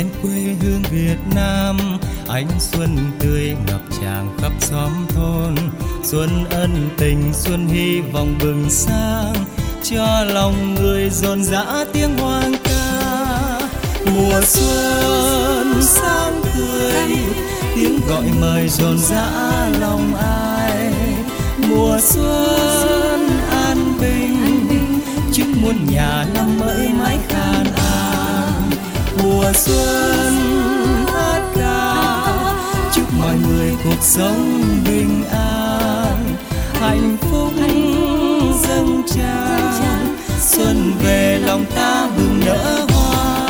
trên quê hương Việt Nam, ánh xuân tươi ngập tràn khắp xóm thôn. Xuân ân tình, xuân hy vọng bừng sáng, cho lòng người rộn rã tiếng hoang ca. Mùa xuân sáng tươi, tiếng gọi mời rộn rã lòng ai. Mùa xuân an bình, chúc muôn nhà năm mới mãi khan an. Mùa xuân hát ca, chúc mọi người cuộc sống bình an, hạnh phúc dâng tràn. Xuân về lòng ta bừng nở hoa.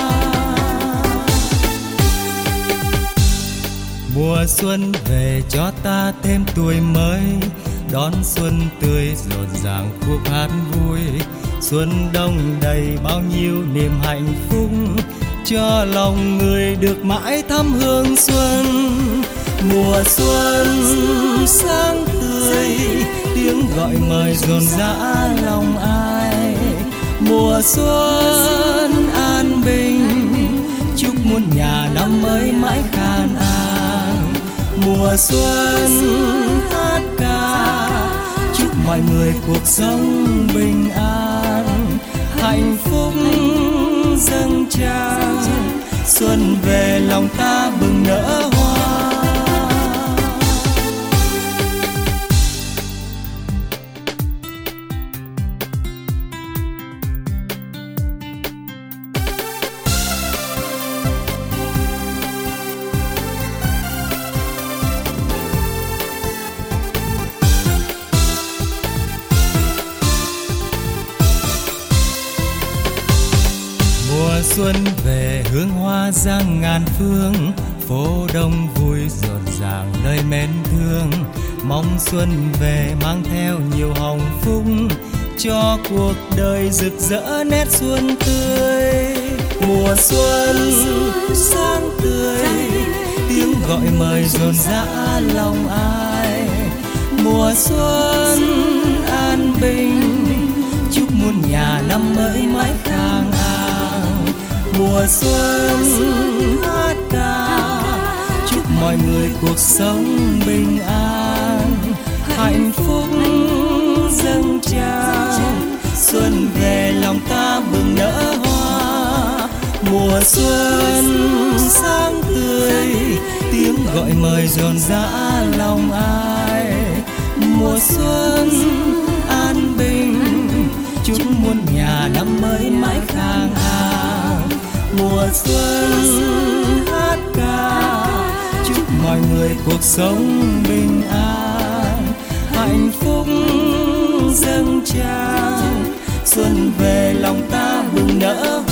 Mùa xuân về cho ta thêm tuổi mới, đón xuân tươi rộn ràng cuộc hát vui. Xuân đông đầy bao nhiêu niềm hạnh phúc, cho lòng người được mãi thắm hương xuân. Mùa xuân sáng tươi, tiếng gọi mời rộn rã lòng ai. Mùa xuân an bình, chúc muôn nhà năm mới mãi khan an. Mùa xuân hát ca, chúc mọi người cuộc sống bình an, hạnh phúc dâng tràn. Xuân về lòng ta bừng nở hoa. Mùa xuân về hương hoa giang ngàn phương, phố đông vui rộn ràng nơi mến thương. Mong xuân về mang theo nhiều hồng phúc, cho cuộc đời rực rỡ nét xuân tươi. Mùa xuân sáng tươi, tiếng gọi mời rộn rã lòng ai. Mùa xuân an bình, chúc muôn nhà năm mới mãi khang an. Mùa xuân hát ca, chúc mọi người cuộc sống bình an, hạnh phúc dâng tràn. Xuân về lòng ta bừng nở hoa. Mùa xuân sáng tươi, tiếng gọi mời rộn rã lòng ai. Mùa xuân an bình, chúc muôn nhà năm mới mãi khang an. Mùa xuân hát ca, chúc mọi người cuộc sống bình an, hạnh phúc dâng tràn. Xuân về lòng ta bừng nở